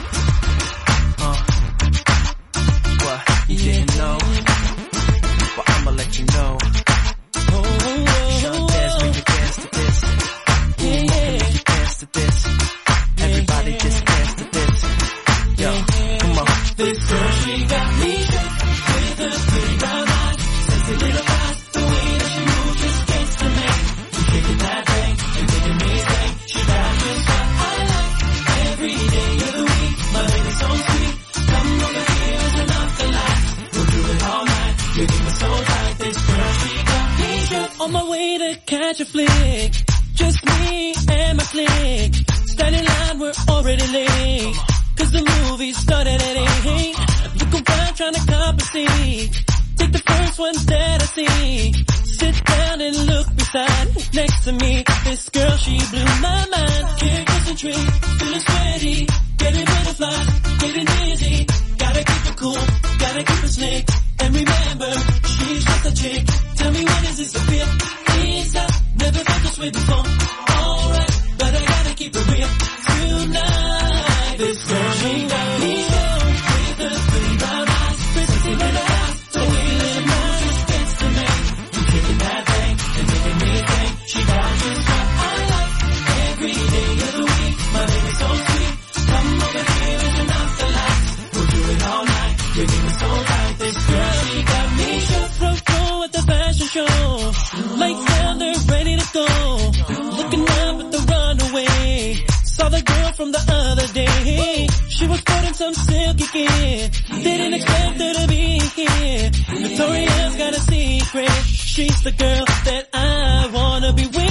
You didn't know, but I'ma let you know. Young dance, make you dance to this. Dance to this. Everybody just dance to this. Yo, come on. This girl, she got me with a pretty brown eyes, sexy little eyes. The way that she moves just gets to me. You kicking that thing, you making me say, she got just what I like. Every day of the week, my baby's so sweet. Come over here and turn off the lights. All night, you keep me so tight. This girl, she got me shook. On my way to catch a flick, just me and my clique. Standing in line, we're already late, cause the movie started at 8. Look around trying to compensate. Take the first one that I see. Sit down and look beside. Next to me, this girl, she blew my mind. Can't concentrate, feeling sweaty. Getting butterflies, getting dizzy. Gotta keep it cool, gotta keep it slick. And remember, she's just a chick. Tell me when is this a feel? It's up, never felt this way before. Alright, but I gotta keep it real. Tonight, this girl, she got me with the pretty brown eyes, sexy little eyes. The way that she moves just gets to me. You kicking that thing and making me think. She got just what I like. Every day of the week, my baby's so sweet. Come over here and turn off the lights. We'll do it all night. You keep me so tight. This girl, she got me shook. Front row at the fashion show. Lights down, they're ready to go. Looking up at the runaway. Saw the girl from the other day. She was sporting some silky kid. Didn't expect her to be here. Victoria's got a secret. She's the girl that I wanna be with.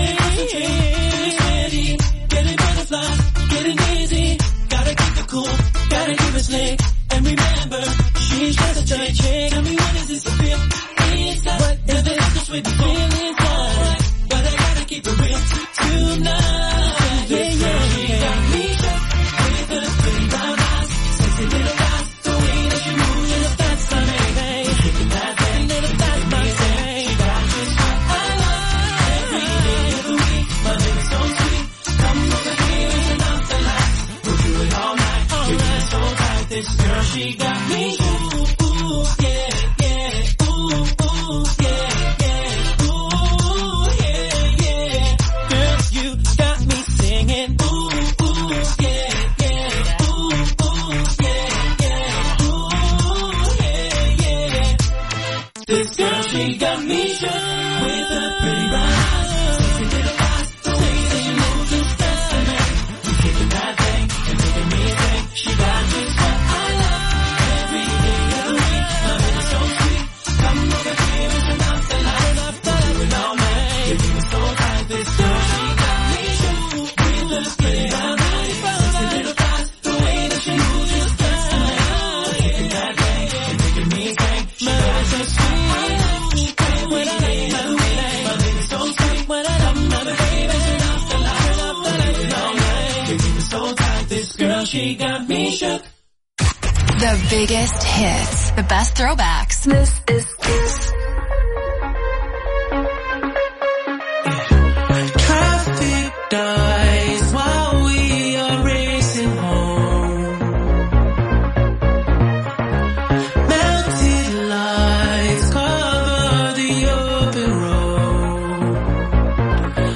Ready, getting butterflies, getting dizzy. Gotta keep it cool, gotta keep it slick. And remember, she's just a giant chick. Tell me when is this a feel? It's up, what never felt this way before. Feeling fine, but I gotta keep it real tonight. Yeah, yeah, she got me shook with the pretty brown eyes, sexy little eyes. The way that she moves, and if that's my name, kicking that thing, and if that's my name, she got just what I like. Every day of the week, my baby's so sweet. Come over here and turn off the lights. We'll do it all night. You keep me so tight. This girl, she got me. Ooh, ooh, yeah, yeah. Ooh, ooh, yeah, yeah. Ooh, yeah, yeah. Girl, you got me singing. Ooh, ooh, yeah, yeah. Ooh, ooh, yeah, yeah. Ooh, yeah, yeah. This girl, she got me shook with a pretty brown eyes, sexy little eyes. The way that she moves just gets to me. You kicking that thing and making me think. She got just what I like. Every day of the week, my baby's so sweet. Come over here and turn off the lights. Do it all night. You keep me so tight. This girl, she got me shook with a pretty brown eyes, sexy little eyes. The way that she moves just gets to me. You kicking that thing and making me think. My baby's so sweet. When I like my baby's so sweet. When I love my baby, turn off the lights. Do it all night. You keep me so tight. This girl, she got me shook. The biggest hits, the best throwbacks. This is Kiss. Traffic dies while we are racing home. Melted lights cover the open road.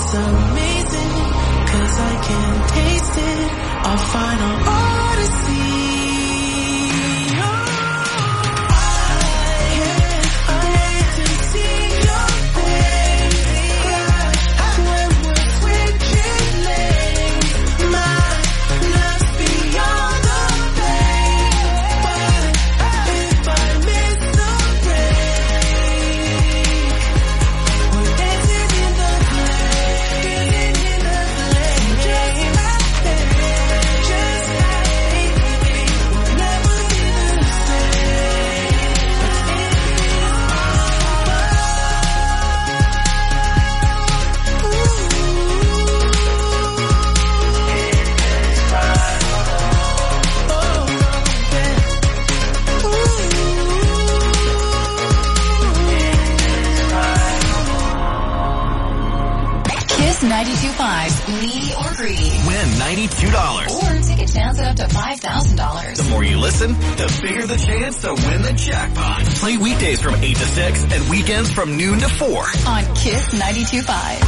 It's amazing, 'cause I can taste it. Our final odyssey. Kiss 92.5's Needy or Greedy. Win $92. Or take a chance at up to $5,000. The more you listen, the bigger the chance to win the jackpot. Play weekdays from 8 to 6 and weekends from noon to 4. On Kiss 92.5.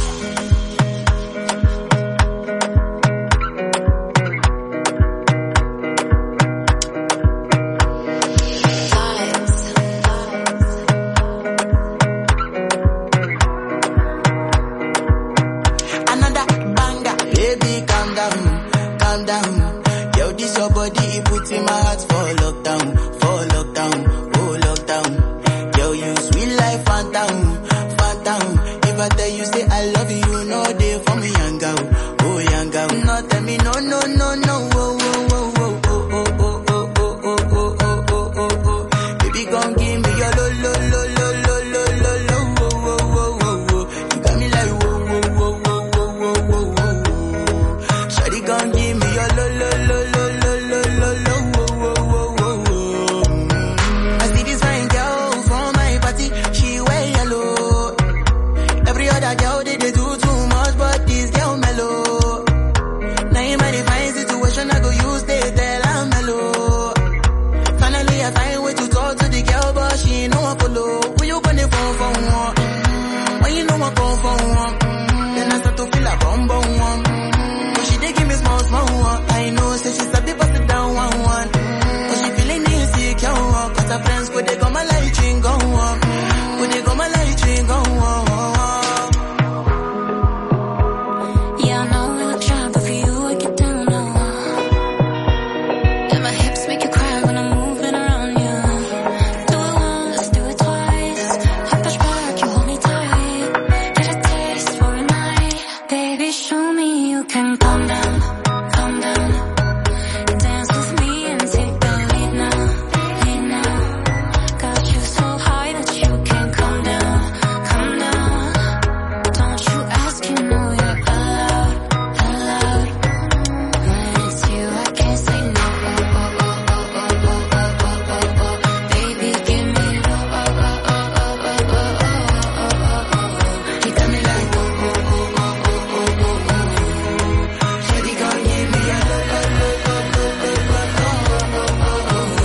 Another banger, baby, calm down, calm down. Yo, this your body, it puts in my heart for lockdown, oh lockdown. Yo, you sweet life, phantom, phantom. If I tell you say I love you, you know they for me, young girl, oh young girl. No, tell me no, no, no, no, oh, oh, oh, oh, oh, oh, oh, oh, oh, oh, oh, oh, oh, oh, oh. Baby, gon' give me your lo, lo, lo, lo, lo, lo, lo, lo, oh, oh, oh, oh, oh. You got me like whoa, whoa, whoa, whoa, whoa, whoa, whoa, whoa. Shawty gon' give me your lo, lo, lo, lo, lo, lo, lo, lo, whoa, whoa, whoa, whoa, whoa. I see this fine girl from my party, she wear yellow. Every other girl they do too much, but this girl mellow. Now in my divine situation, I go use they tell I'm mellow. Finally I find way to talk to the girl, but she ain't no one follow. When you gonna phone for one? When you know I come for one? Then I start to feel a bum bum one. But she dey give me small small one. I know, say she start to pass it down one one. But she feeling insecure, 'cause her friends could they come my light ring go on. Could they come my light ring go on. Yeah, I know we look shy, but for you I get down low. And my hips make you cry when I'm moving around you. Do it once, do it twice. I push back, you hold me tight. Get a taste for a night. Baby, show me you can calm down, calm down. Dance with me and take the lead now, lead now. Got you so high that you can't come down, come down. Don't you ask, you know you're allowed, allowed. When it's you, I can't say no. Oh, oh, oh, oh, oh, oh, oh, oh, oh, oh. Baby, give me oh, oh, oh, oh, oh, oh, oh, oh, oh, oh. You got me like oh, oh, oh, oh, oh, oh, oh, oh. Shawty gon' give me a lo, lo, lo, lo, lo, lo, lo, oh, oh, oh,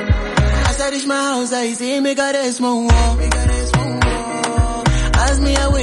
oh. As I reach my house, I see me got a small wall. As me, I